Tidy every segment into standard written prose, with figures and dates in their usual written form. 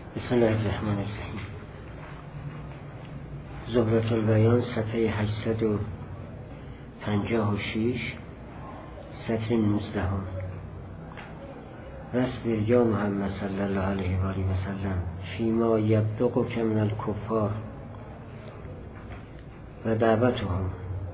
بسم الله الرحمن الرحیم. زهرة البیان صفحه 856 سطر 19. واصبر یا محمد صلی الله علیه و آله و سلم فیما یبلغک من الکفار و دعوتهم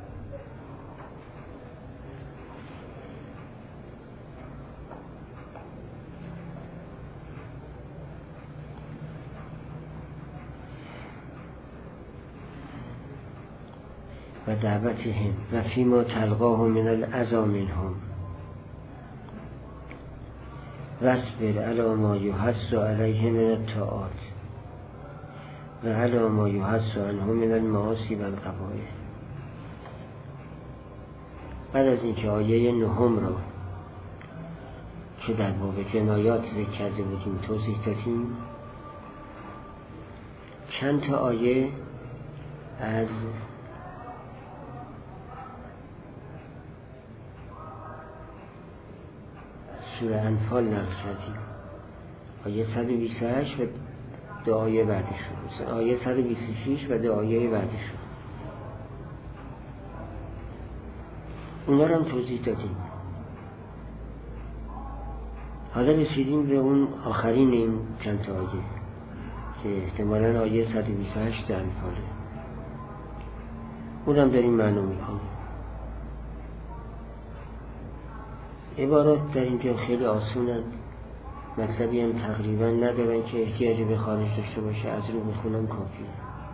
و دعوتهم و فیما تلقاه من الاذی منهم واصبر علی ما یحث علیه من الطاعات و علی ما یحث عنه من المعاصی و القبائح. بعد از اینکه آیه 9 را که در باب جنایات ذکر کرده بودیم توضیح دادیم، چند تا آیه از سوره انفال نقل کردیم. آیه 128 و 2 آیه بعدش رو، آیه 126 و 2 آیه بعدش رو، اونا رو هم توضیح دادیم. حالا رسیدیم به اون آخرین این چند تا آیه که احتمالاً آیه 128 در انفاله. اونم داریم معلوم میکنیم. عبارات در اینجا خیلی آسونن، مطلبی هم تقریبا ندارن که احتیاجی به خارج داشته باشه، از رو بخونم کافیه.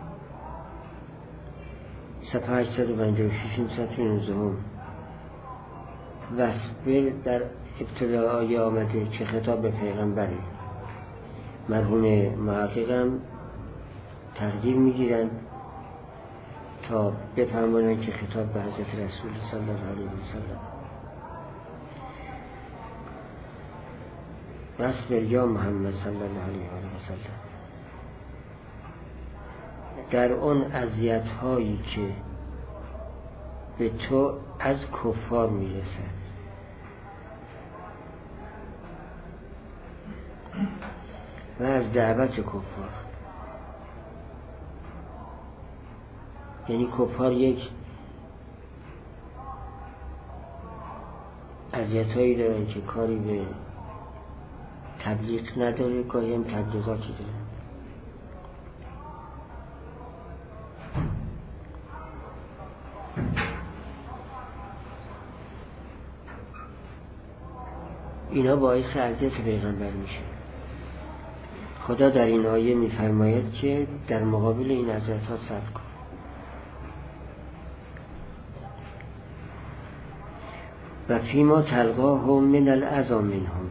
صفحه 856 سطر 19. واصبر در ابتدای آیه آمده که خطاب به پیغمبره. مرحوم محققم تقدیر میگیرن تا بفهمونن که خطاب به حضرت رسول صلی الله علیه و سلم. واصبر یا محمد صلی الله علیه و سلم در اون اذیت هایی که به تو از کفار میرسد و از دعوت کفار. یعنی کفار یک اذیت هایی دارن که کاری به تبلیغ نداره، گاهی هم تبلیغاتی داره. اینا باعث اذیت پیغمبر میشه. خدا در این آیه میفرماید که در مقابل این اذیت ها صبر کن. و فیما تلقاه من الاذی منهم،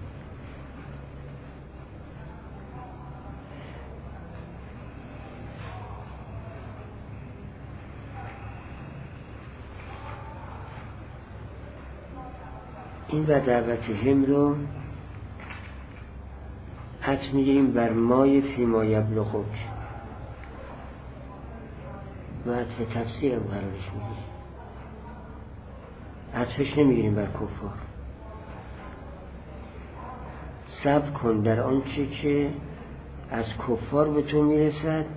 این و دعوت هم رو حد میگیریم بر مای فیما یبلغک و حد تفسیر هم قرارش میگیریم. حدش نمیگیریم بر کفار. صبر کن در آنچه که از کفار به تو میرسد.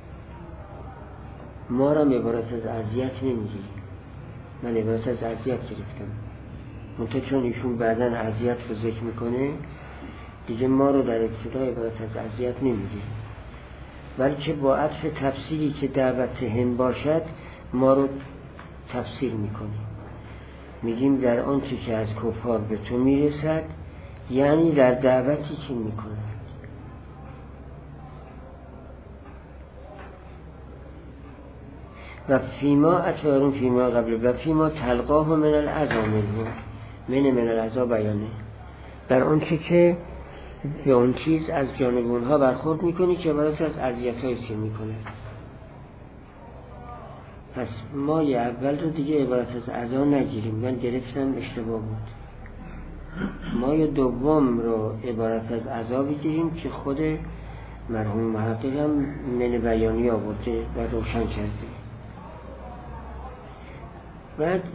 ما را عبارت از اذیت نمیگیریم. من عبارت از اذیت گرفتم، منتها چون ایشون بعداً اذیت رو ذکر میکنه دیگه ما رو در ابتدا عبارت از اذیت نمیگیریم، بلکه با عطف تفسیری که دعوت هم باشد ما رو تفسیر میکنیم. میگیم در آنچه که از کفار به تو میرسد، یعنی در دعوتی که میکنه. و فیما اتوارون فیما قبل و فیما تلقاه من الاذی منهم من الاذی بیانه، در آنچه که به اون چیز از جانب اونها برخورد میکنی که عبارت از اذیت‌هایی که میکنه. پس مای اول رو دیگه عبارت از اذی نگیریم، من گرفتم اشتباه بود. مای دوم رو عبارت از اذی بگیریم که خود مرحوم محقق هم من بیانی آورده و روشن کرده. بعد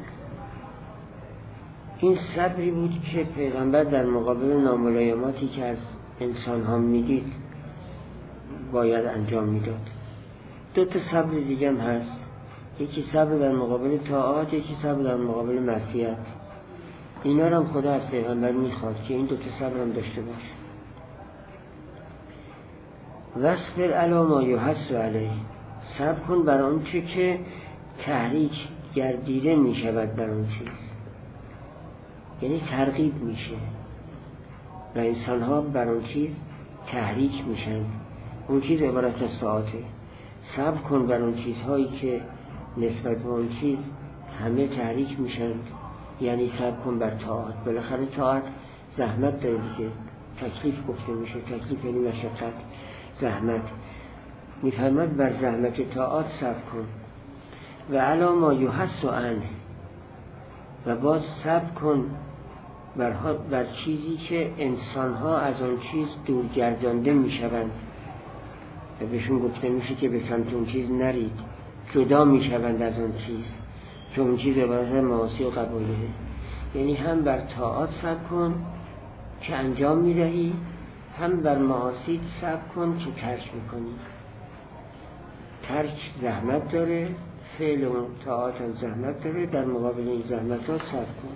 این صبری بود که پیغمبر در مقابل ناملایماتی که از انسان ها میدید باید انجام میداد. 2 صبر دیگه هم هست، یکی صبر در مقابل طاعات، یکی صبر در مقابل معصیت. اینا رو هم خدا از پیغمبر میخواد که این 2 صبر هم داشته باش. واصبر علی ما یحث علیه، صبر کن بر آن چه که تحریک گردیده میشود بر اون چیز، یعنی ترغیب میشه و انسان ها بر اون چیز تحریک میشن. اون چیز عبارت از طاعته. صبر کن بر اون چیزهایی که نسبت به اون چیز همه تحریک میشن، یعنی صبر کن بر طاعت. بالاخره طاعت زحمت داره دیگه، تکلیف گفته میشه. تکلیف یعنی مشقت، زحمت. میفرماد بر زحمت طاعت صبر کن. و علی ما یحث عنه، و باز صبر کن بر چیزی که انسان‌ها از آن چیز دورگردانده میشوند و بهشون گفته میشه که به سمت اون چیز نرید، جدا میشوند از آن چیز، چون اون چیز عبارت از معاصی و قبایحه. یعنی هم بر طاعات صبر کن که انجام میدهی، هم بر معاصی صبر کن که ترک میکنی. ترک زحمت داره، فعل و طاعات هم زحمت داره، در مقابل این زحمت ها صبر کن.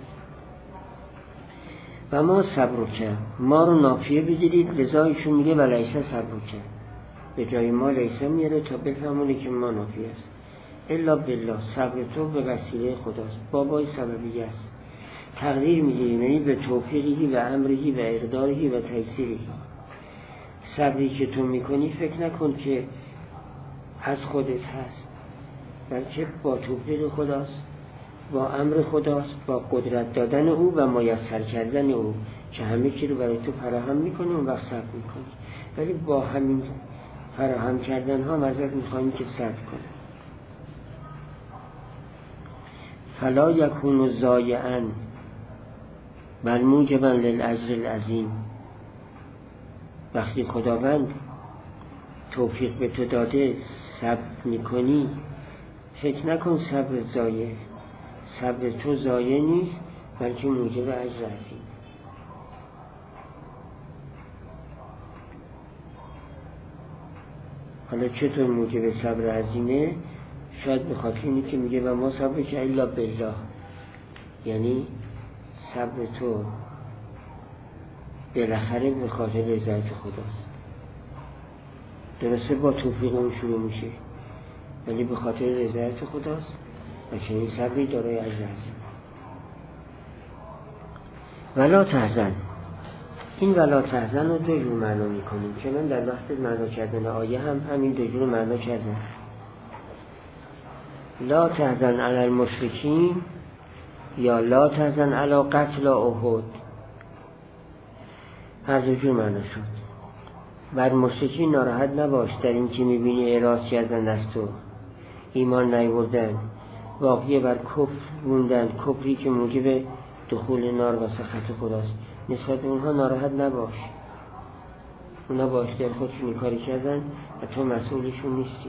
و ما صبر کرد، ما رو نافیه بگیرید، لذایشون میگه ولیسه صبر کرد، به جای ما لیسه میاره تا بفهمونه که ما نافیه است. الا بالله، صبر تو به وسیله خداست، بابای سببیه است. تقدیر میگیریم یعنی به توفیقی و امری و اقداری و تیسیری. صبری که تو میکنی فکر نکن که از خودت هست، بلکه با توفیق خداست، با امر خداست، با قدرت دادن او و میسر کردن او که همه چی رو برای تو فراهم میکنه، اون وقت صبر میکنی. ولی با همین فراهم کردن ها ازت میخوایم که صبر کنی. فلا یکون ضایعا بل موجبا للاجر العظیم. وقتی خداوند توفیق به تو داده صبر میکنی، فکر نکن صبر ضایع. صبر تو ضایع نیست، بلکه موجب اجر عظیم. حالا چطور موجب صبر عظیمه؟ شاید به خاطر اینه که میگه و ما صبر که الا بالله، یعنی صبر تو بالاخره به خاطر رضایت خداست. درسته با توفیق اون شروع میشه، ولی به خاطر رضایت خداست و چنین صبری دارای اجر عظیم. ولا تحزن، این ولا تحزن رو 2 جور معنا میکنیم که من در وقت معنا کردن آیه هم همین 2 جور معنا کردم. لا تحزن علی المشرکین یا لا تحزن علی قتل احد، هر 2 جور معنا شد. بر مشرکین ناراحت نباش در این که میبینی اعراض کردن از تو، ایمان نیاوردن، واقعی بر کفر موندن، کفری که موجب دخول نار و سخط خداست. نسبت به اونها ناراحت نباش، اونا با اختیار خودشون این کاری کردن و تو مسئولشون نیستی.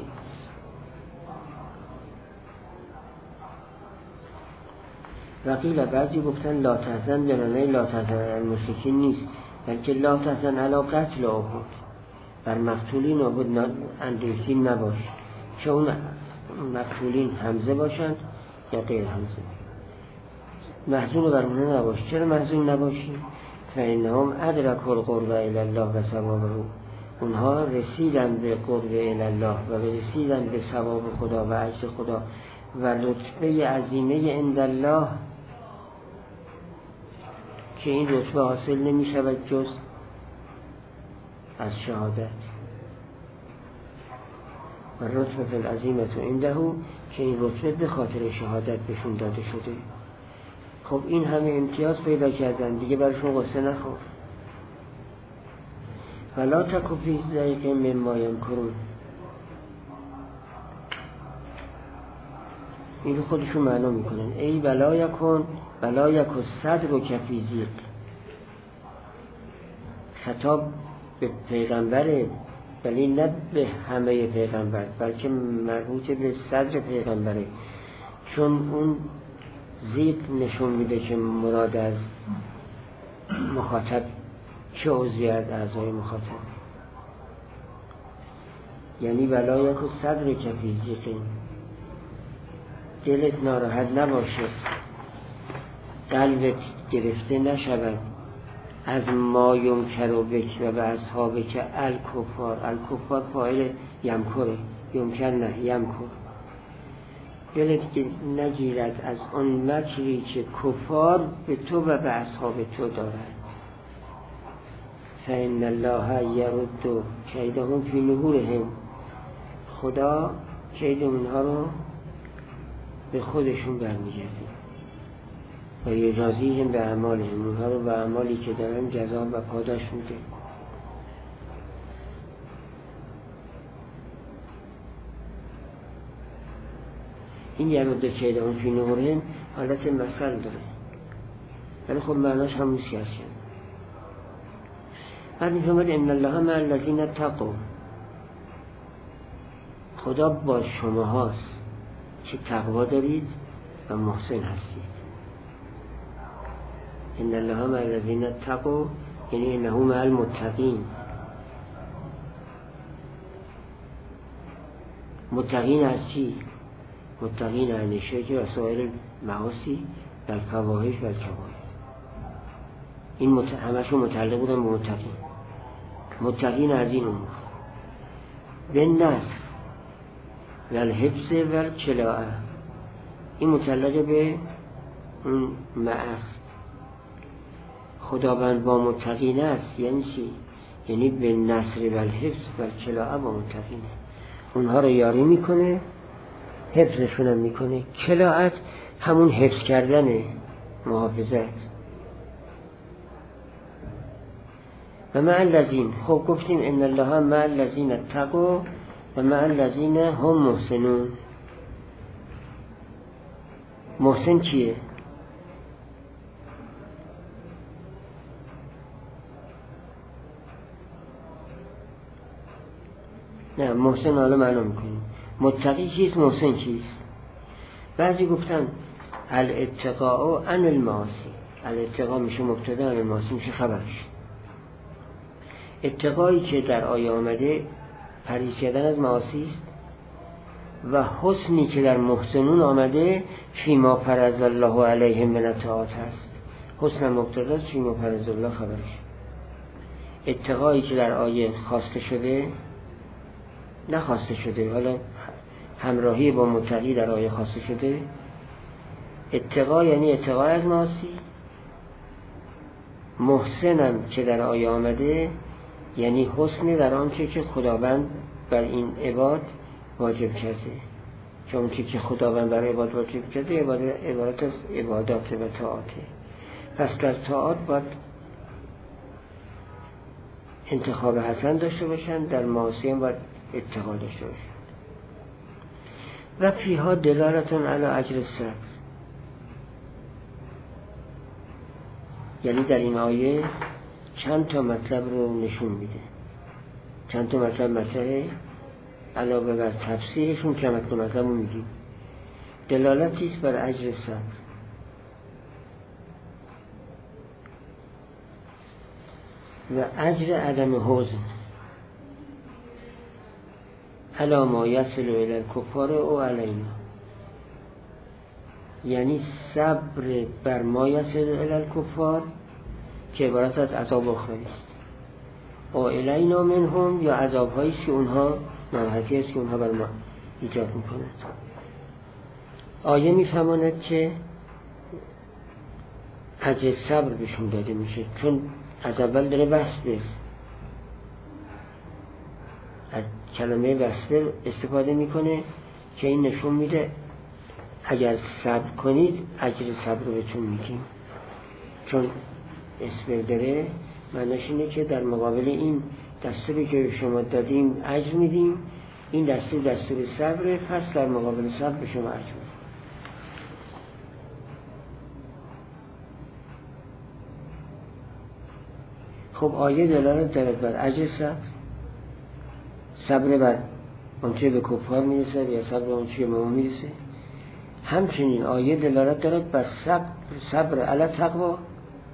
وقیل بعضی گفتن لا تحزن به معنی لا تحزن علی المشرکین نیست، بلکه لا تحزن علی قتل احد، بر مقتولین احد اندوهگین نباش، چه اون مقتولین حمزه باشند یا غیر حمزه. محزون بر اونها نباش. چرا محزون نباشی؟ فإنهم ادرکوا القرب الی الله و ثوابه، اونها رسیدن به قرب الی الله و رسیدن به ثواب خدا و اجر خدا و رتبه عظیمه عند الله که این رتبه حاصل نمی شود جز از شهادت. و رتبه العظیمه عنده، که این رتبه به خاطر شهادت بهشون داده شده. خب این همه امتیاز پیدا کردن دیگه، برشون قصه نخور. ولا تکو فی ضیق مما یمکرون، این رو خودشون معنا میکنن. ای ولا یکن ولا یکو صدرک فی ضیق، خطاب به پیغمبره ولی نه به همه پیغمبر، بلکه مربوط به صدر پیغمبره، چون اون ضیق نشون میده که مراد از مخاطب چه عضوی از اعضای مخاطب. یعنی ولایت و صدر کفی ضیقین، دلت ناراحت نباشه، قلبت گرفته نشود از ما یمکر و بک و به اصحابه که الکفار فاعل یمکره، یمکر نه یمکر، دلت نگیرد از آن مکری که کفار به تو و به اصحاب تو دارد. فإن الله یرد کیدهم فی نحورهم، خدا کید اونها رو به خودشون برمیگرده و یجازیهم به اعمالهم، اونها رو به اعمالی که دارن جزا و پاداش میده. این یرد کیدهم فی نحورهم حالت مثل داره، ولی خب معناش همون سیاست. بعد میفرماید ان الله مع الذین اتقوا، خدا با شما هاست که تقوا دارید و محسن هستید. ان الله مع الذین اتقوا یعنی انه مع المتقین. متقین از چی؟ متقین عن الشرک و سایر المعاصی و الفواحش و الکبائر. این همشون متعلق بودن به متقین. متقین از این امور به نصر و الحفظ و الکلاء، این متعلق به اون معاصی. خداوند با متقین است یعنی چی؟ یعنی به نصر و الحفظ و الکلاء با متقینه، اونها رو یاری میکنه، حفظشون هم میکنه. کلاءت همون حفظ کردنه، محافظت. و مع الذین، خب گفتیم ان الله مع الذین اتقوا و مع الذین هم محسنون. محسن کیه؟ نه محسن حالا معلوم میکنیم. متقی کیست؟ محسن کیست؟ بعضی گفتن الاتقاء عن المعاصی، الاتقاء میشه مبتدا، عن المعاصی میشه خبرش. اتقایی که در آیه آمده پرهیز کردن از معاصی است و حسنی که در محسنون آمده فیما فرض الله علیهم من الطاعات هست. حسن مبتدا، فیما فرض الله خبرش. اتقایی که در آیه خواسته شده، نخواسته شده، حالا همراهی با متقی در آیه خواسته شده. اتقا یعنی اتقا از معاصی. محسنم که در آیه آمده یعنی حسن در آنچه که خداوند بر این عباد واجب کرده، چون اونچه که خداوند بر عباد واجب کرده عبارت از عبادات و طاعاته. پس در طاعات باید انتخاب حسن داشته باشن، در معاصی هم باید اتقا داشته باشن. و فیها دلالتون علی اجر الصبر، یعنی در این آیه چند تا مطلب رو نشون میده. چند تا مطلب علاوه بر تفسیرشون که مطلب رو میگیم. دلالتی است بر اجر صبر. و اجر عدم حزن علی ما یصل الی الکفار او علینا، یعنی صبر بر ما یصل الی الکفار که عبارت از عذاب اخروی است، او الینا منهم، یا عذاب هایی که اونها ناراحتی است که اونها بر ما ایجاد میکنند. آیه میفهماند که اجر صبر بهشون داده میشه، چون از اول داره وصبر، از کلمه وصبر استفاده میکنه که این نشون میده اگر صبر کنید اجر صبر رو بهتون میگیم. چون اصبر داره معناش اینه که در مقابل این دستوری که شما دادیم اجر میدیم، این دستور صبره، پس در مقابل صبر به شما اجر میدیم. خب آیه دلالت دارد بر اجر صبر بر آنچه به کفار میرسد یا صبر آنچه به ما میرسه. همچنین آیه دلالت دارد بر صبر علی تقوا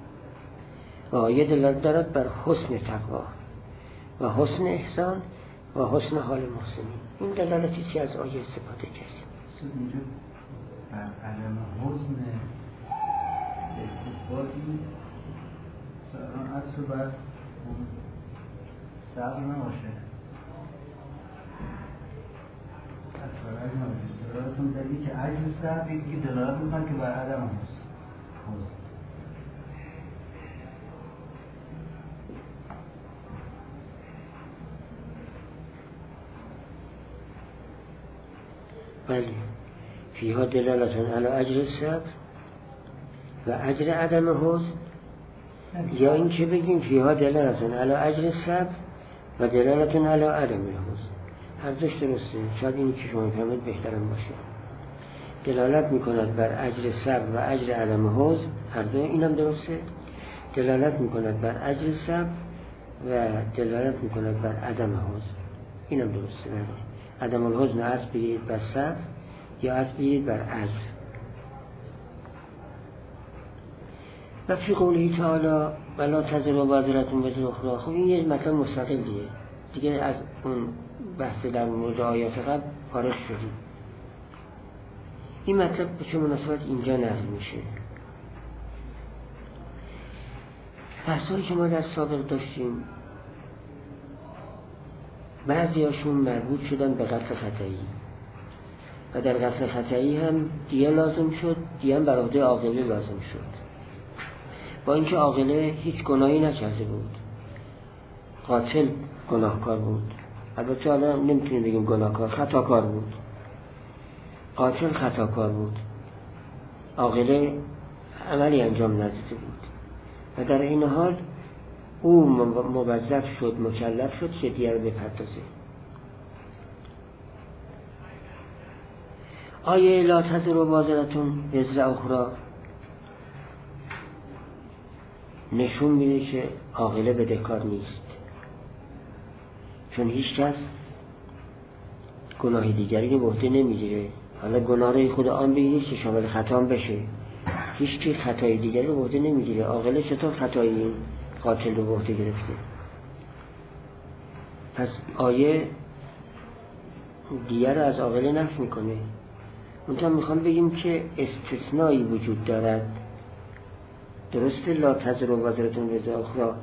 و آیه دلالت دارد بر حسن تقوا و حسن احسان و حسن حال محسنین. این دلالتی که از آیه استفاده کردیم. اینجا عدم حسن اتفاقی سران عطر بر صبر نباشه، عطرهای نباشه. دلالتون دلیل که عجز صبر یکی دلالت میکنه که بر عدم حسن. بله، فیها دلالتون علی اجر صبر و اجر عدم حسن، یا این که بگیم فیها دلالتون علی اجر صبر و دلالتون علی عدم حسن. هر دوش درسته، شاید اینی که شما فهمید بهترم باشه. دلالت میکند بر اجر صبر و اجر عدم حسن، هر دو اینم درسته. دلالت میکند بر اجر صبر و دلالت میکند بر عدم حسن، اینم درسته. عدم الحزن عطف بگیرید بر صبر یا عطف بگیرید بر اجر. و فی قوله تعالی ولا تزر وازرة وزر اخرى، خب این یه مطلب مستقلیه دیگه، از اون بحث در مورد آیات قبل فارغ شدیم. این مطلب به چه مناسبت اینجا نقل میشه؟ بحثایی که ما در سابق داشتیم بعضی هاشون مربوط شدن به قتل خطایی و در قتل خطایی هم دیه لازم شد، دیه هم بر عهده عاقله لازم شد، با اینکه عاقله هیچ گناهی نکرده بود. قاتل گناهکار بود، البته حالا نمیتونیم بگیم گناهکار، خطاکار بود. قاتل خطاکار بود، عاقله عملی انجام نداده بود و در این حال او موظف شد، مکلف شد که دیه رو بپردازه. آیه لا تزر وازرة وزر اخرى نشون میده که عاقله بدهکار نیست، چون هیچ کس گناه دیگری رو به عهده نمیگیره. حالا گناه رو خود آن بگیره که شامل خطا بشه، هیچ کی خطای دیگری رو به عهده نمیگیره. عاقله چطور خطای این قاتل رو به عهده گرفته؟ پس آیه دیگر رو از عاقله نفی میکنه. منتها میخوام بگیم که استثنایی وجود دارد. درسته لا تزر وازرة وزر اخرى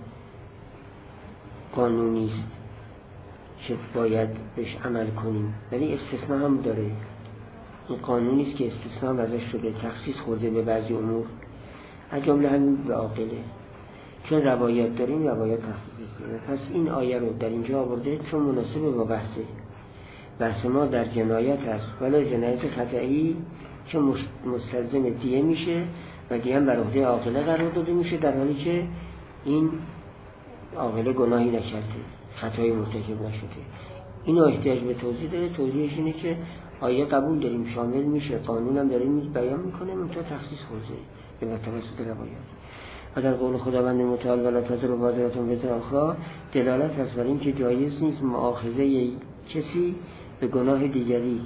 قانونی است که باید بهش عمل کنیم، ولی استثناء هم داره. این قانونی است که استثناء هم ازش شده، تخصیص خورده به بعضی امور، از جمله همین به عاقله. چون روایات داریم، روایات تخصیص داره. پس این آیه رو در اینجا آورده چون مناسب با بحث ما در جنایت است، ولی جنایت خطایی که مستلزم دیه میشه و دیه هم بر عهده عاقله قرار داده میشه، در حالی که این عاقله گناهی نکرده، خطایی مرتکب نشده. اینو احتیاج به توضیح داره. توضیحش اینه که آیه قبول داریم شامل میشه، قانون هم داریم بیان میکنه، منتها تخصیص خورده به توسط روایات. و در قول خداوند متعال ولا تزر وازرة وزر اخرى دلالت است بر این که جایز نیست مؤاخذه کسی به گناه دیگری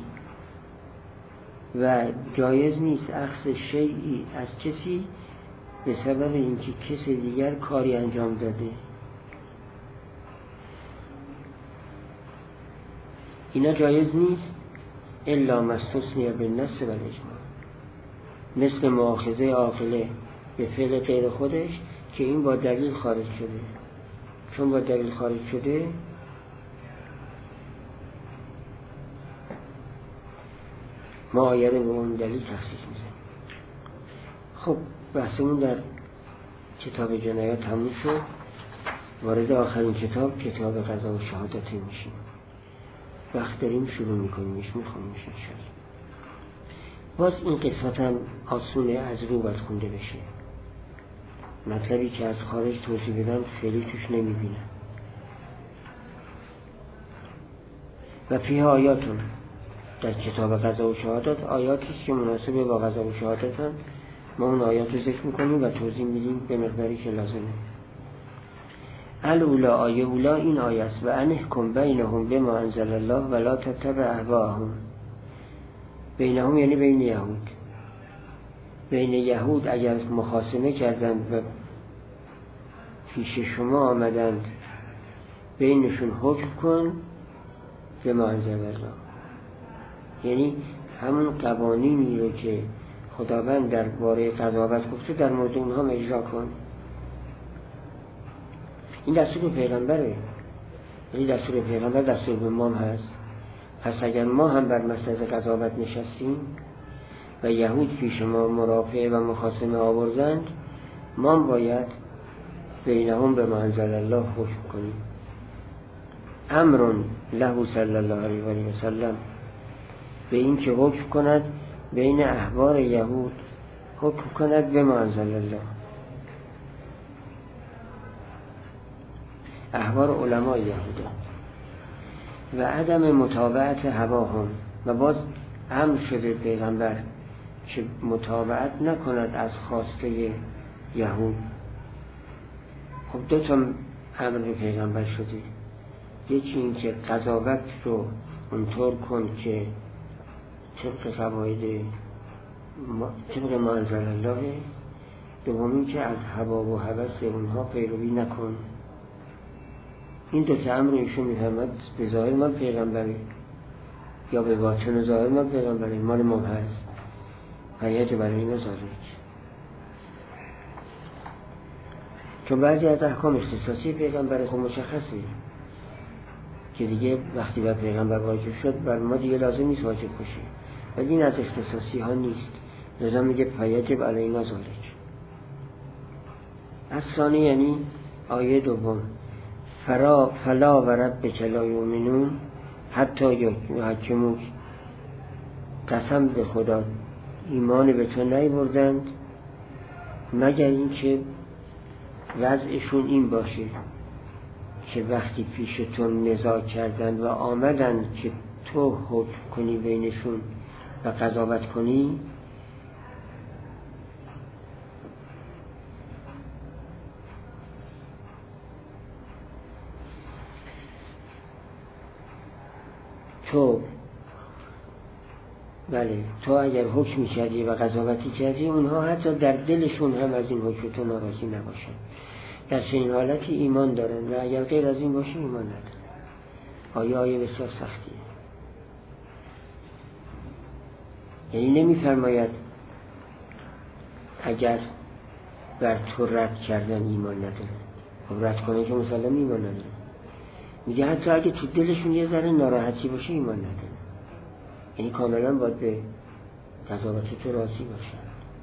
و جایز نیست اخذ شیئی از کسی به سبب اینکه کسی دیگر کاری انجام داده. اینا جایز نیست الا ما استثنی بالنص و الاجماع، مثل مؤاخذه عاقله به فعل غیر خودش که این با دلیل خارج شده. چون با دلیل خارج شده ما آیه رو به اون دلیل تخصیص میزنیم. خب بحثمون در کتاب جنایات تموم شد، وارد آخرین کتاب قضا و شهادت میشیم. وقت داریم شروع میکنیمش، میخونیمش انشاءالله. باز این قسمت هم آسونه از رو باید خونده بشه. مطلبی که از خارج توضیح بدم خیلی توش نمیبینم. و فیها آیاتون، در کتاب قضا و شهادت آیاتیست که مناسب با قضا و شهادت هم ما اون آیات رو ذکر میکنیم و توضیح میدیم به مقداری که لازمه. الاولا، آیه اولا این آیه است: و انحکم بینهم بما انزل الله ولا تتبع اهواءهم. بینهم یعنی بین یهود. بین یهود اگر مخاصمه کردند و پیش شما آمدند بینشون حکم کن به ما انزل الله، یعنی همون قوانینی رو که خداوند در باره قضاوت گفته در مورد اونها اجرا کن. این دستور پیغمبره، یعنی دستور پیغمبر دستور به ما هست. پس اگر ما هم بر مسئله قضاوت نشستیم و یهود پیش ما مرافعه و مخاصمه آوردند، ما باید بینهم به ما انزل الله حکم کنیم. امر له صلی الله علیه و آله و سلم، به این که حکم کند بین احبار یهود، حکم کند به ما انزل الله. احبار علماء یهود و عدم متابعت هواهم، و باز امر شده پیغمبر که متابعت نکند از خواسته یهود. خب دو تا امر به پیغمبر شده، یکی این که قضاوت رو اونطور کن که طبق قواعد طبق ما انزل الله، دومی که از هوا و هوس اونها پیروی نکن. این دو تا امر ایشون میفهمد به ظاهر مال پیغمبره یا به باطن ظاهر مال پیغمبره، مال ما هست و یه برای این ذالک. چون بعضی از احکام اختصاصی پیغمبر خب مشخصه که دیگه وقتی بر پیغمبر واجب شد بر ما دیگه لازم نیست واجب باشه، ولی این از اختصاصی ها نیست، لذا میگه فیجب علینا ذالک. از ثانی یعنی آیه دوم، فلا و ربک لا یؤمنون حتی یحکموک، قسم به خدا ایمان به تو نیاوردند مگر اینکه وضعشون این باشه که وقتی پیش تو نزاع کردند و آمدن که تو حکم کنی بینشون و قضاوت کنی، تو اگر حکمی کردی و قضاوتی کردی، اونها حتی در دلشون هم از این حکم تو ناراضی نباشن، در چنین حالتی ایمان دارن، و اگر غیر از این باشه ایمان ندارن. آیه بسیار سختیه، یعنی نمیفرماید اگر بر تو رد کردن ایمان ندارن، خب رد کنه که مسلم ایمان ندارن. میگه حتی اگه تو دلشون یه ذره ناراحتی باشه ایمان ندارن، یعنی کاملا باید به قضاوت تو راضی باشن.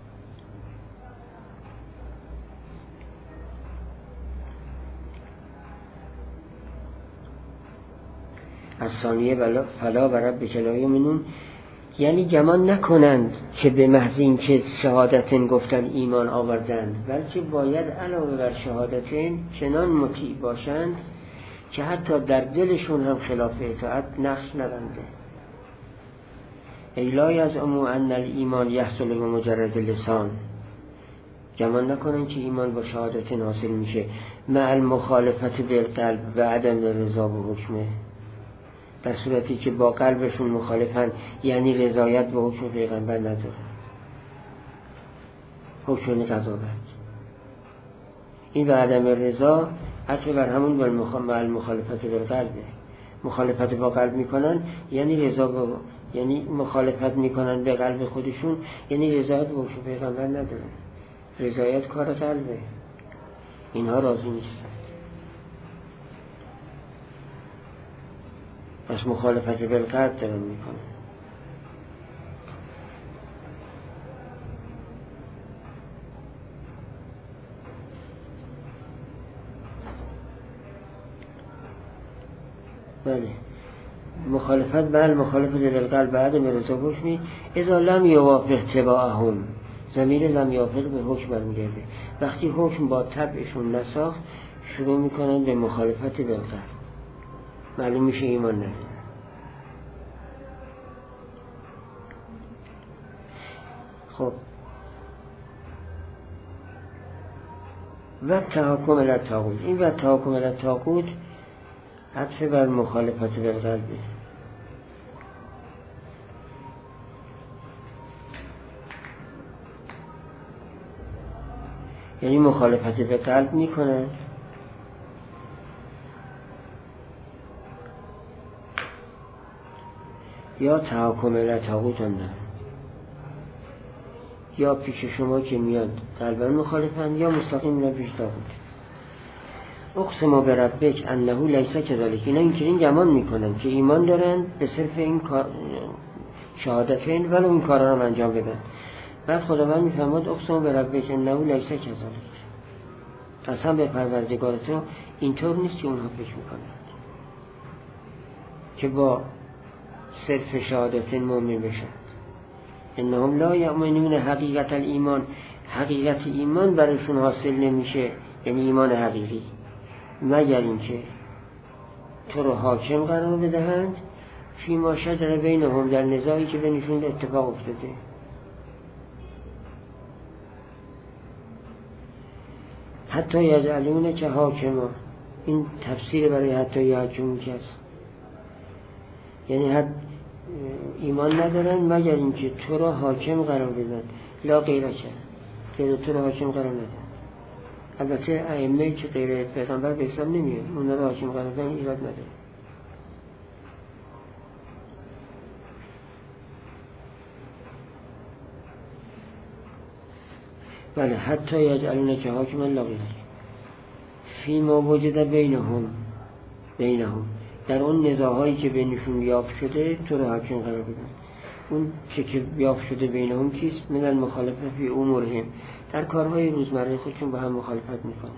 از ثانیه فلا و ربک لا یؤمنون، یعنی گمان نکنند که به محض این که شهادتین گفتن ایمان آوردند، بلکه باید علاوه بر شهادتین چنان مطیع باشند که حتی در دلشون هم خلاف اطاعت نقش نبنده. ای لا یزعموا ان الایمان یحصل بمجرد اللسان، گمان نکنن که ایمان با شهادتین حاصل میشه مع المخالفت بالقلب و عدم رضا و حکمه، در صورتی که با قلبشون مخالفن، یعنی رضایت به حکم پیغمبر نداره، حکم قضاوت. این به عدم رضا حتی بر همون مع المخالفت بالقلبه. مخالفت با قلب میکنن یعنی رضا یعنی مخالفت میکنن به قلب خودشون، یعنی رضایت به حکم پیغمبر نداره. رضایت کار قلبه، اینها راضی نیستن، پس مخالفت بالقلب دارن میکنن. بله، مخالفت مخالفت بالقلب بعد مرزا حکمی اذا لم یوافق تباعهم، ضمیر لم یوافق به حکم برمیگرده. وقتی حکم با طبعشون نساخت شروع میکنن به مخالفت بالقلب، معلوم میشه ایمان نداره. خب و تحکم الی الطاغوت، این و تحکم الی الطاغوت عطف بر مخالفت بالقلبه، یعنی مخالفت به قلب میکنن یا تحاکم الی طاغوت هم دارن، یا پیش شما که میاد قلبا مخالفن یا مستقیم میاد پیش طاغوت. اقسم بربک انه لیس کذالک، اینا اینکرین گمان میکنن که ایمان دارن به صرف این شهادتین ولو این کارا رو انجام بدن. بعد خداوند میفرماد اقسم بربک انه لیس کذالک، قسم به پروردگار تو اینطور نیست که اونها فکر میکنن که با صرف شهادتین مؤمن بشن. انهم لا یؤمنون حقیقت الایمان، حقیقت ایمان برایشون حاصل نمیشه، یعنی ایمان حقیقی، مگر اینکه تو رو حاکم قرار بدهند فیما شجر بینهم، در نزاعی که بینشون اتفاق افتاده. حتی یجعلون که حاکما، این تفسیر برای حتی یحکمون که هست، یعنی ایمان ندارن مگر اینکه تو را حاکم قرار بدن، لا غیره که تو را حاکم قرار ندن. البته ائمه که غیر پیغمبر به اسلام نمیاد، اونا را حاکم قرار بدن ایراد نداره. بله، حتی یجعلون که حاکما لا غیره فیما وجد بینهم، در اون نزاعهایی که بینشون یافت شده تو رو حاکم قرار بدن. اون چه که یافت شده بینهم کیست؟ من المخالفه فی امورهم، در کارهای روزمره خودشون با هم مخالفت میکنن.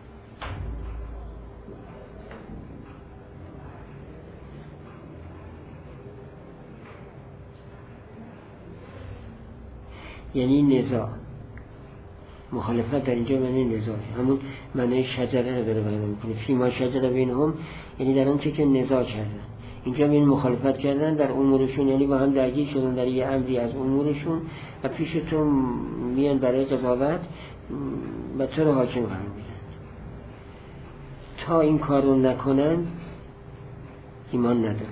یعنی نزاع، مخالفت در اینجا معنی نزاع، همون معنی شجره رو داره بیان میکنه. فیما شجره بینهم یعنی در اون چه که نزاع کردن، اینجا بین مخالفت کردن در امورشون، یعنی با هم درگیر شدن در یه امری از امورشون و پیش تو میان برای قضاوت و تو رو حاکم قرار میدن. تا این کار رو نکنن ایمان ندارن.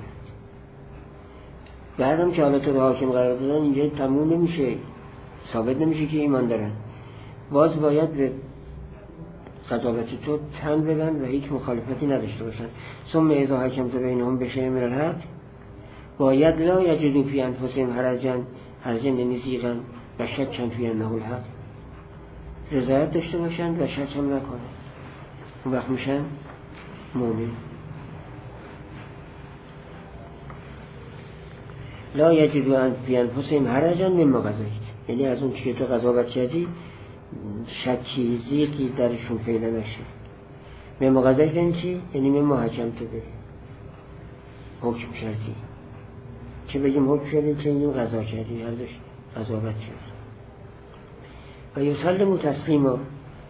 بعدم که حالا تو رو حاکم قرار دادن اینجا تموم نمیشه، ثابت نمیشه که ایمان دارن، باز باید به قضاوت تو تن بدن و هیچ مخالفتی نداشته باشن. ثم اذا حکمت بینهم بشیء من الحق باید لا یجدوا فی انفسهم حرجا یعنی ضیقا و شکا فی انه الحق، رضایت داشته باشن و شک هم نکنن، اون وقت میشن مؤمن. لا یجدوا فی انفسهم حرجا مما قضیت، یعنی از اون که تو قضاوت کردی شکی ضیقی درشون پیدا نشه. به مقدس این چی؟ یعنی من محکم تو به حکم کردی، چه بگیم حکم کردی چه بگیم قضا کردی، هر دوش قضاوت کردی. و یسلموا تسلیما،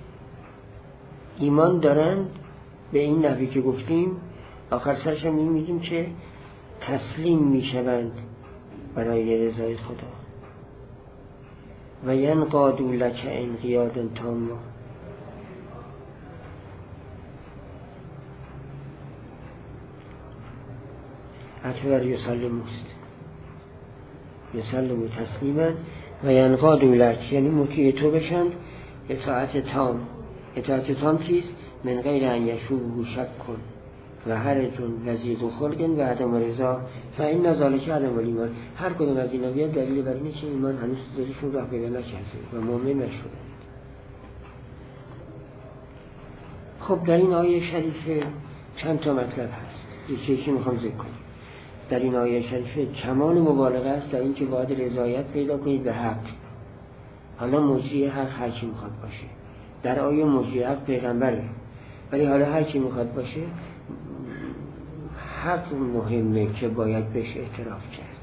ایمان دارند به این نحوی که گفتیم، آخر سرش هم میگیم که تسلیم میشوند برای رضای خدا. و ینقادوا لک انقیادا تاما، اطور یسلموا تسلیما و ینقادوا لک، یعنی مطیع تو بشند اطاعت تام. اطاعت تام چیست؟ من غیر ان یشوبوا شک کن و هرج و زیغ خلق و عدم رضا فإن ذلک عدم الایمان. هر کدوم از اینا بیاد دلیل بر اینه که ایمان هنوز دلشون راه پیدا نکرده و مؤمن نشدن. خب در این آیه شریفه چند تا مطلب هست، یکی میخوام ذکر کنم. در این آیه شریفه کمال مبالغه است در این که باید رضایت پیدا کنید به حق. حالا مجری حق هر کی میخواد باشه، در آیه مجری حق پیغمبره، ولی حالا هر کی میخواد باشه حق مهمه که باید بهش اعتراف کرد.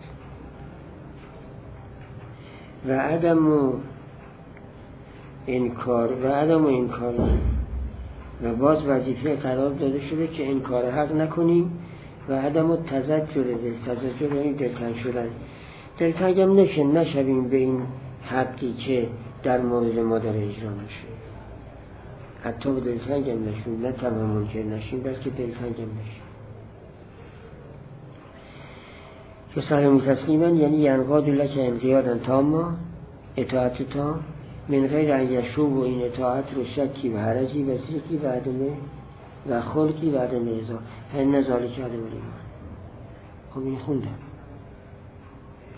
و عدم انکار و باز وظیفه قرار داده شده که انکار حق نکنیم و عدم تزجر یعنی دلتنگ شدن، دلتنگ هم نشویم به این حقی که در مورد ما در اجرا میشه. حتی به دلتنگ هم نشیم، نه تمام منکر نشیم بلکه دلتنگ هم نشیم. یسلموا تسلیما یعنی ینقادوا لک انقیادا تاما، اطاعت تام، من غیر ان یشوب و این اطاعت رو شکی و حرجی و ضیقی و عدم و خلقی و عدم رضا فإن ذلک عدم الایمان. خب این خوندم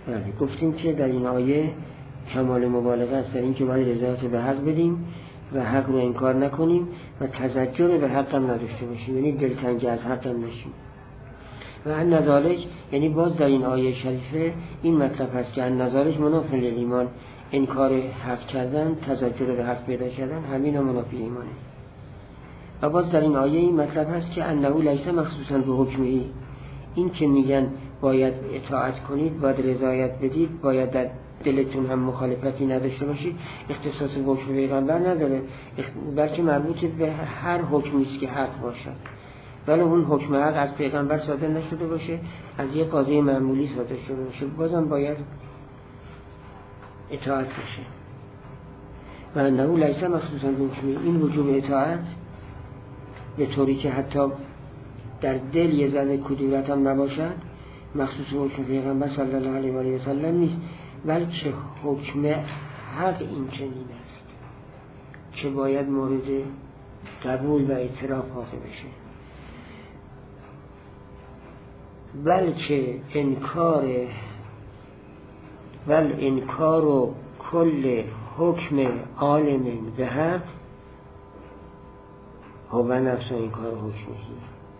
بله گفتیم که در این آیه کمال مبالغه است در این که باید رضایت به حق بدیم و حق رو انکار نکنیم و تزجر به حق هم نداشته باشیم، یعنی دلتنگ از حق هم نشیم. و ان نزالج، یعنی باز در این آیه شریفه این مطلب هست که ان نزالج منافی ایمان، انکار حق کردن، تزجر به حق پیدا کردن، همین هم منافی ایمانه. و باز در این آیه این مطلب هست که انه لیس مخصوصا به حکمه، این که میگن باید اطاعت کنید، باید رضایت بدید، باید در دلتون هم مخالفتی نداشته باشید، اختصاص حکم پیغمبر نداره، بلکه مربوط به هر حکمی است که حق باشد، ولی اون حکم حق از پیغمبر صادر نشده باشه، از یه قاضی معمولی صادر شده باشه، بازم باید اطاعت بشه. و انه لیس مخصوصا به حکمه، این وجوب اطاعت به طوری که حتی در دل یه ذره کدورت هم نباشد مخصوص حکم پیغمبر صلی الله علیه و آله و سلم نیست، بلکه حکم حق این چنین است که باید مورد قبول و اعتراف واقع بشه، بلکه انکار و کل حکم عالم به حق هو نفس انکار حکمه،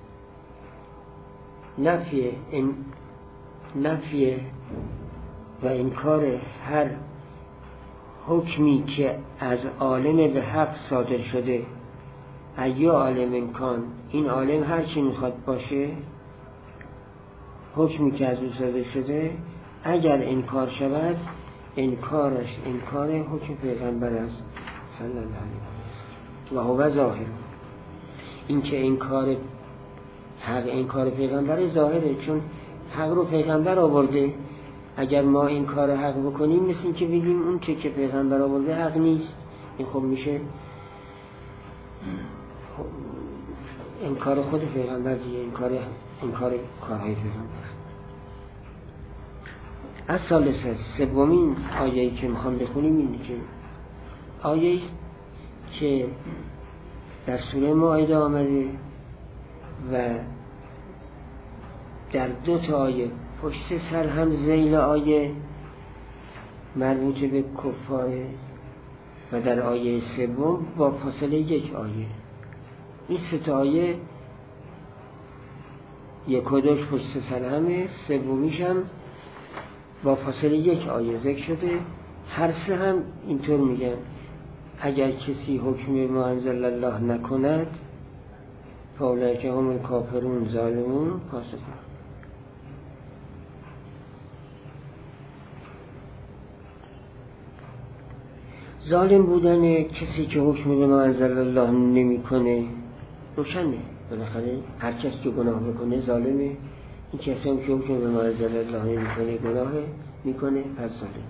نفی و انکار هر حکمی که از عالم به حق صادر شده، ای عالم انکان، این عالم هر چی میخواد باشه، حکمی که از او صادر شده اگر انکار شود، انکارش انکار حکم پیغمبر است صلی الله علیه و هو ظاهر. این که انکار حق انکار پیغمبر ظاهره، چون حق رو پیغمبر آورده، اگر ما انکار حق بکنیم مثل این که بگیم اون که پیغمبر آورده حق نیست، این خب میشه انکار خود پیغمبر دیگه، انکار کارهای پیغمبر. از ثالثه، سومین آیه‌ای که میخوام بخونیم اینه که آیه‌ای که در سوره مائده آمده و در دو تا آیه پشت سر هم ذیل آیه مربوط به کفاره و در آیه سوم با فاصله یک آیه. این سه تا آیه یک و دوش پشت سر همه، سومیش هم با فاصله یک آیه ذکر شده. هر سه هم اینطور میگن اگر کسی حکم ما انزل الله نکند فاولئک هم الکافرون ظالمون فاسقون. ظالم بودن کسی که حکم ما انزل الله نمیکنه روشنه، بالاخره هر کسی که گناه میکنه ظالمه. این کسی هم که حکم ما انزل الله نمیکنه گناه میکنه پس ظالم.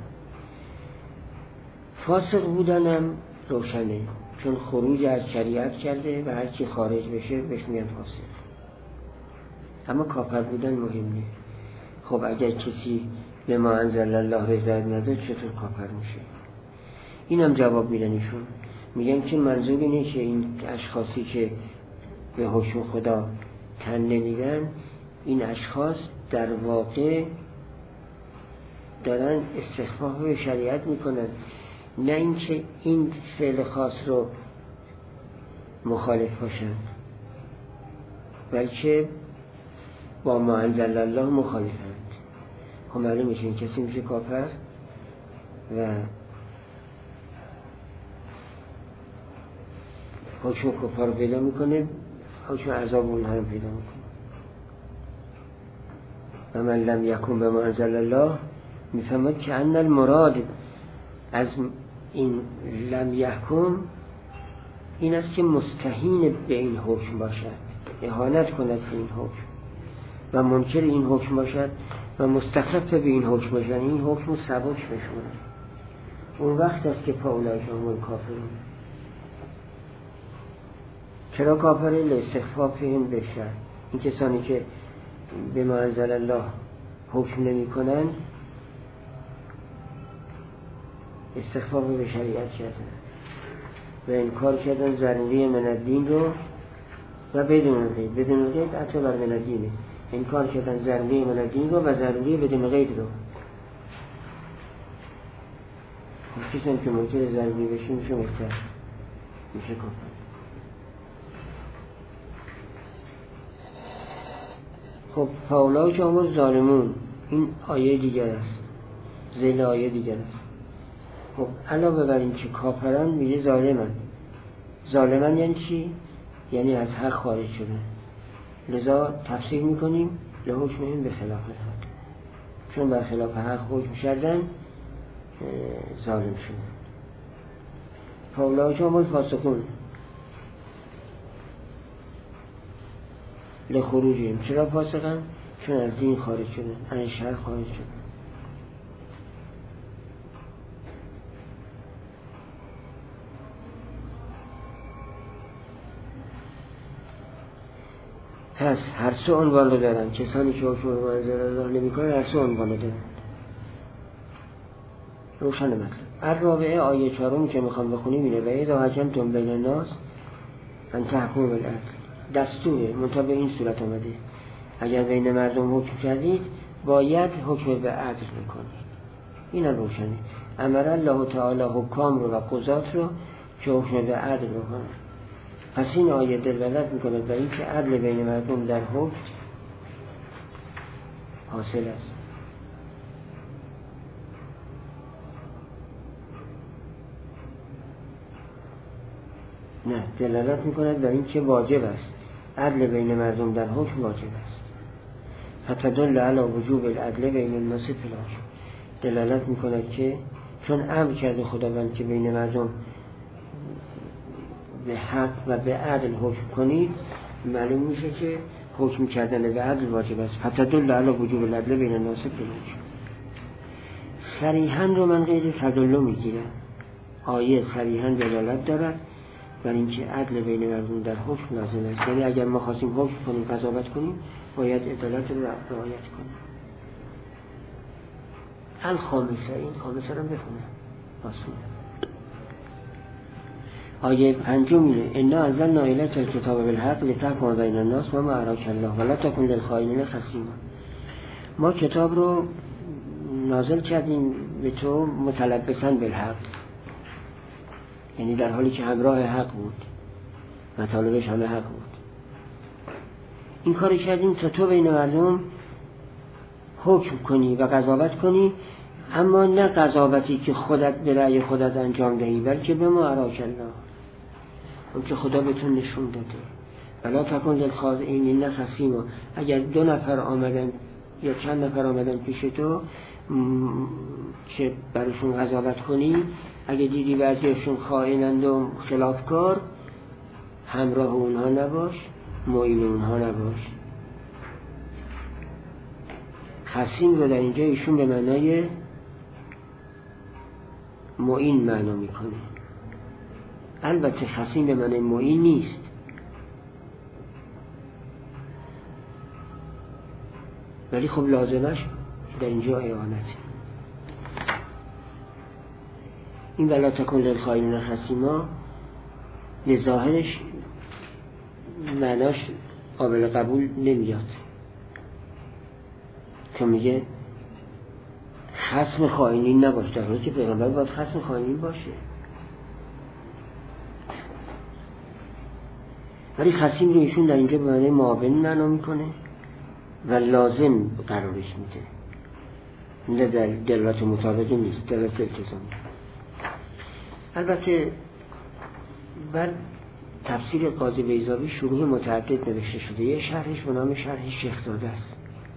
فاسق بودنم روشنه، چون خروج از شریعت کرده و هر کی خارج بشه بهش میگن فاسق. اما کافر بودن مهمه. خب اگر کسی به ما انزل الله رضایت نداد چطور کافر میشه؟ اینم جواب میدن ایشون، میگن که منظور اینه که این اشخاصی که به حکم خدا تن نمیدن، این اشخاص در واقع دارن استخفاف به شریعت میکنن، نه اینکه این فعل خاص رو مخالف باشن، بلکه با ما انزل الله مخالفند. خب معلوم میشه این کسی میشه کافر و حکم کفار پیدا میکنه، حکم عذاب اونها رو پیدا میکنه. و من لم یکن به ما انزل الله، میفهمد که ان المراد از این لم یحکم این است که مستهین به این حکم باشد، اهانت کند به این حکم و منکر این حکم باشد و مستخف به این حکم باشد، این حکم رو سبک بشونه. اون وقت است که فاولئک هم الکافرون. چرا کافره؟ لاستخفافهم بشر، این کسانی که به ما انزل الله حکم نمی کنند استخفاف به شریعت کردن و انکار کردن ضروری من الدین رو و بدون غیر حتی بر من الدینه، انکار کردن ضروری من الدین رو و ضروری بدون غیر رو. کسی هم که منکر ضروری بشه میشه مرتد، میشه کافر. خب فاولای که همون ظالمون، این آیه دیگر است، ذیل آیه دیگر است. خب علاوه بر این که کافران میگه ظالمن. ظالمن یعنی چی؟ یعنی از حق خارج شدن. لذا تفسیر میکنیم لحکمهم به خلاف الحق، چون بر خلاف حق حکم شدن ظالم شدن. فاولای که همون فاسقون لخروجهم، چرا فاسقن؟ چون از دین خارج شدن، از شرع خارج شدن. پس هر سه عنوان رو دارن. کسانی که حکم منزل نمی کنن هر سه عنوان رو دارن. روشن مطلب. الرابعه آیه 4 که میخوام بخونیم اینه: و اذا حکمتم بین الناس ان تحکموا بالعدل. دستوره، منتها به این صورت آمده: اگر بین مردم حکم کردید باید حکم به عدل بکنید. این هم روشنه. امر الله تعالی حکام رو و قضات رو که حکم به عدل بکنن. پس این آیه دلالت میکنه بر این که عدل بین مردم در حکم حاصل است. نه، دلالت میکنه بر این که واجب است. عدل بین مردم در حکم واجب است. فتدل علی وجوب العدل بین الناس فی الحکم. دلالت میکنه که چون امر کرده خداوند که بین مردم به حق و به عدل حکم کنید، معلوم میشه که حکم کردن به عدل واجب است. فتدل علی وجوب العدل بین الناس فی الحکم. صریحاً رو من غیر تدل میگیرم. آیه صریحاً دلالت دارد بر اینکه عدل بین مردم در حکم لازم است. یعنی اگر ما خواستیم حکم کنیم، قضاوت کنیم، باید عدالت رو رعایت کنیم. الخامسه، این خامسه رو بخونم آسونه. آیه 5 اینه: انا انزلنا الیک الکتاب بالحق لتحکم بین الناس و ما اراک الله ولا تکن للخائنین خصیما. ما کتاب رو نازل کردیم به تو متلبسا بالحق، یعنی در حالی که همراه حق بود، مطالبش همه حق بود. این کاری کردیم تا تو بین مردم حکم کنی و قضاوت کنی، اما نه قضاوتی که خودت به رأی خودت انجام دهی، بلکه به ما اراک الله، اون که خدا بهتون نشون داده. ولا تکن للخائنین خصیما. اگر 2 نفر آمدن یا چند نفر آمدن پیش تو که براشون قضاوت کنی، اگه دیدی بعضیشون خائنند و خلافکار، همراه اونها نباش، معین اونها نباش. خصیم رو در اینجا ایشون به معنای معین معنا میکنه. البته خصیم به معنای معین نیست. ولی خب لازمش در اینجا اعانته. این ولا تکن للخائنین خصیما به ظاهرش معناش قابل قبول نمیاد، که میگه خصم خائنین نباش، در حالی که پیغمبر باید خصم خائنین باشه. ولی خصیم رو ایشون در اینجا به معنی معاون معنا میکنه و لازم قرارش میده. نه در دلالت مطابقی نیست، دلالت التزامی. البته بر تفسیر قاضی بیضاوی شروح متعدد نوشته شده. یه شرحش به نام شرح شیخزاده است،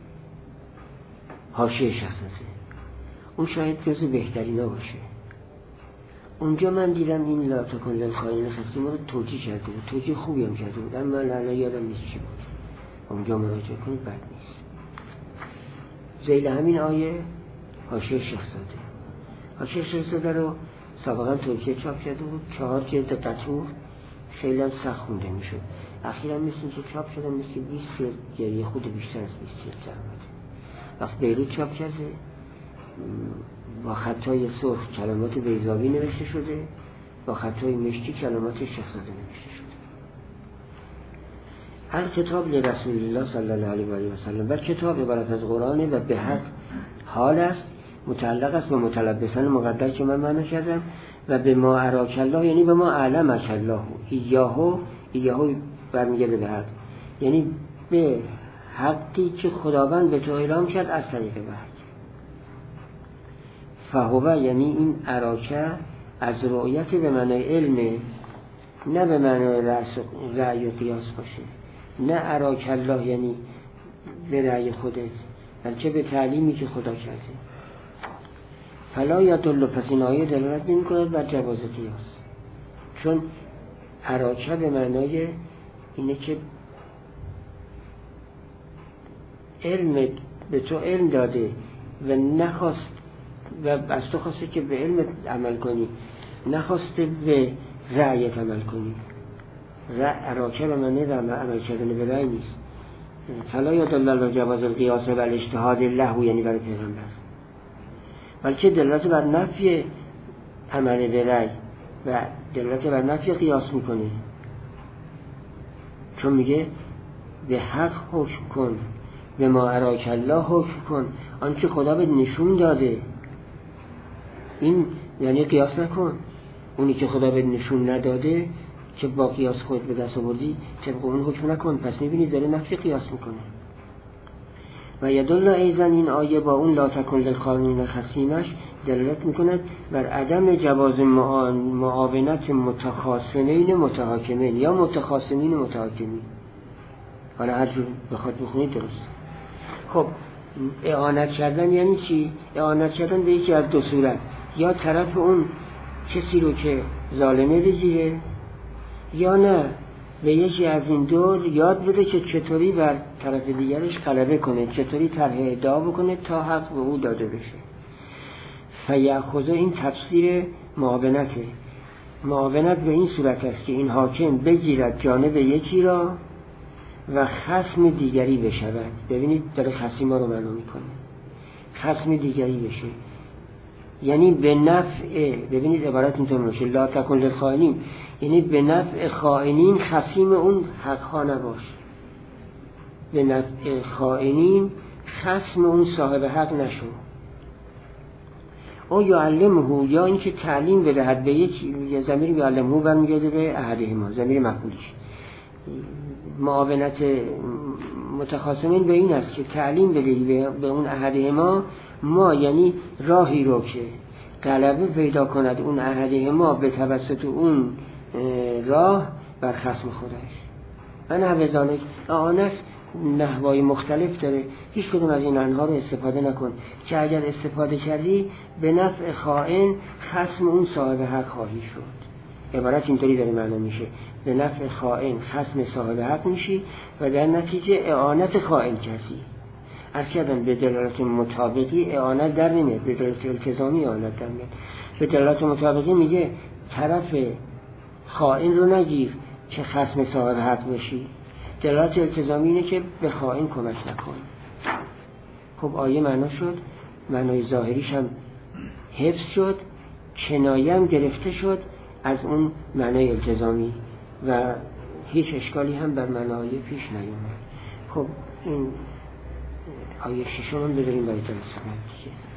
حاشیه شیخزاده. اون شاید جزو بهترینا باشه. اونجا من دیدم این لا تکن للخائنین خصیما رو توجیه کرده بود، توجیه خوبی هم کرده بود، اما الان یادم نیست چی بود. اونجا مراجعه کنید، بد نیست. ذیل همین آیه حاشیه شیخزاده. حاشیه شیخزاده رو سابقا ترکیه چاپ کرده بود، 4 جلد قطور، خیلی هم سخت خونده میشد. اخیرا مثل که چاپ شده، مثل 20 جلد یا یه خود بیشتر از 20 جلد درآمده. وقت بیروت چاپ کرده، با خطای سرخ کلمات بیضاوی نوشته شده، با خطای مشکی کلمات شیخزاده نوشته شده. هر کتاب لرسول الله صلی الله علیه و سلم و کتاب عبارت از قرآن و به حق حال است متعلق است به متلبسان مقدر که من معنا کردم. و به ما اراک الله یعنی به ما علمک الله، ایاهو برمیگرده به حق، یعنی به حقی که خداوند به تو اعلام کرد از طریق وحی. فهو یعنی این اراکه از رؤیت به معنای علمه، نه به معنای رأی و قیاس باشه. نه اراک الله یعنی به رأی خودت، بلکه به تعلیمی که خدا کرده. فلا یدل، پس این آیه دلالت نمی کند بر جواز قیاس، چون اراکه به معنای اینه که علم به تو علم داده و نخواست و از تو خواسته که به علم عمل کنی، نخواسته به رأیت عمل کنی. اراکه به معنی عمل کردن به رأی نیست. فلا یدل علی جواز القیاس و الاجتهاد له یعنی برای پیغمبر، بلکه دلالت بر نفی عمل به رأی و دلالت بر نفی قیاس میکنه، چون میگه به حق حکم کن، به ما اراک الله حکم کن، آنچه خدا به نشون داده. این یعنی قیاس نکن. اونی که خدا به نشون نداده که با قیاس خود به دست آوردی طبق اون حکم نکن. پس میبینید داره نفی قیاس میکنه. و یدل ایضا این آیه با اون لا تکن للخائنین خصیمش دلالت میکند بر عدم جواز معاونت متخاصمین متحاکمین یا متخاصمین متحاکمین. حالا هر جور بخواد بخونید درست. خب اعانت کردن یعنی چی؟ اعانت کردن به یکی از دو صورت، یا طرف اون کسی رو که ظالمه بگیره، یا نه به یکی از این دو یاد بده که چطوری بر طرف دیگرش غلبه کنه، چطوری طرح ادعا بکنه تا حق به او داده بشه. فیأخذ این تفسیر معاونته. معاونت به این صورت است که این حاکم بگیرد جانب یکی را و خصم دیگری بشود. ببینید داره خصیما رو معلوم میکنه، خصم دیگری بشه، یعنی به نفع، ببینید عبارت اینطور میشه لا تکن للخائنین، یعنی به نفع خائنین خصیم اون حقها نباش، به نفع خائنین خصم اون صاحب حق نشو. او یعلمه، یا اینکه تعلیم بدهد به یک ضمیر یعلمه برمیگرده به احدهما، ضمیر مفعولش. معاونت متخاصمین به این است که تعلیم بدهی به اون احدهما، ما یعنی راهی رو که غلبه پیدا کند اون احدهما به توسط اون راه بر خصم خودش. من حوزانک اعانت نحوای مختلف داره، هیچ کدوم از این انها رو استفاده نکن که اگر استفاده کردی به نفع خائن خصم اون صاحب حق خواهی شد. عبارت اینطوری داره معنا میشه، به نفع خائن خصم صاحب حق میشی و در نتیجه اعانت خائن کردی. از کردن به دلالت مطابقی اعانت در نمیاد، به دلالت التزامی اعانت در میاد. به دلالت مطابقی میگه طرف خائن رو نگیر که خصم صاحب حق بشی. دلالت التزامی اینه که به خائن کمک نکن. خب آیه معنا شد، معنای ظاهریش هم حفظ شد، کنایه هم گرفته شد از اون معنای التزامی و هیچ اشکالی هم بر معنای پیش نیومد. خب این آیه ششم هم بذاریم برای درست دیگه.